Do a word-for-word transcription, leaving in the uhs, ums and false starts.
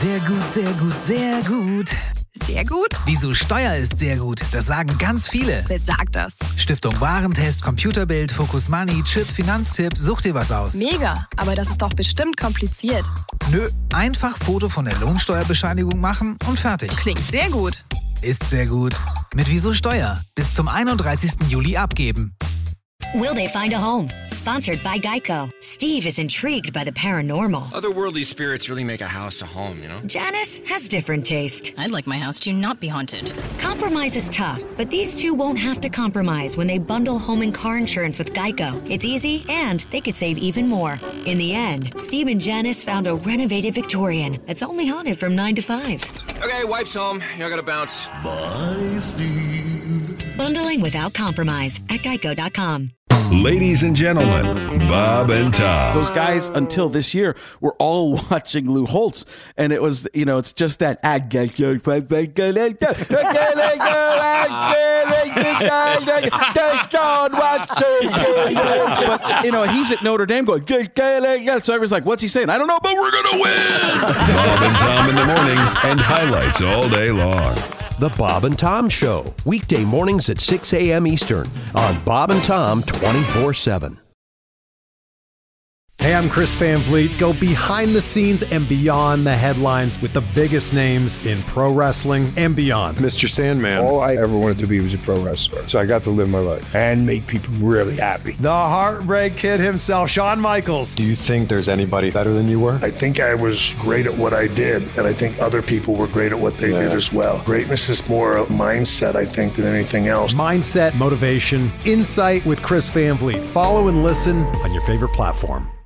Sehr gut, sehr gut, sehr gut. Sehr gut? Wieso Steuer ist sehr gut, das sagen ganz viele. Wer sagt das? Stiftung Warentest, Computerbild, Focus Money, Chip, Finanztipp, such dir was aus. Mega, aber das ist doch bestimmt kompliziert. Nö, einfach Foto von der Lohnsteuerbescheinigung machen und fertig. Klingt sehr gut. Ist sehr gut. Mit Wieso Steuer. Bis zum einunddreißigsten Juli abgeben. Will they find a home? Sponsored by Geico. Steve is intrigued by the paranormal. Otherworldly spirits really make a house a home, you know? Janice has different taste. I'd like my house to not be haunted. Compromise is tough, but these two won't have to compromise when they bundle home and car insurance with Geico. It's easy, and they could save even more. In the end, Steve and Janice found a renovated Victorian that's only haunted from nine to five. Okay, wife's home. I gotta bounce. Bye, Steve. Bundling without compromise at geico dot com. Ladies and gentlemen, Bob and Tom. Those guys, until this year, were all watching Lou Holtz. And it was, you know, it's just that. But, you know, he's at Notre Dame going, so everyone's like, what's he saying? I don't know, but we're going to win. Bob and Tom in the morning and highlights all day long. The Bob and Tom Show, weekday mornings at six a.m. Eastern on Bob and Tom twenty-four seven. Hey, I'm Chris Van Vliet. Go behind the scenes and beyond the headlines with the biggest names in pro wrestling and beyond. Mister Sandman. All I ever wanted to be was a pro wrestler. So I got to live my life and make people really happy. The Heartbreak Kid himself, Shawn Michaels. Do you think there's anybody better than you were? I think I was great at what I did, and I think other people were great at what they yeah. did as well. Greatness is more a mindset, I think, than anything else. Mindset, motivation, insight with Chris Van Vliet. Follow and listen on your favorite platform.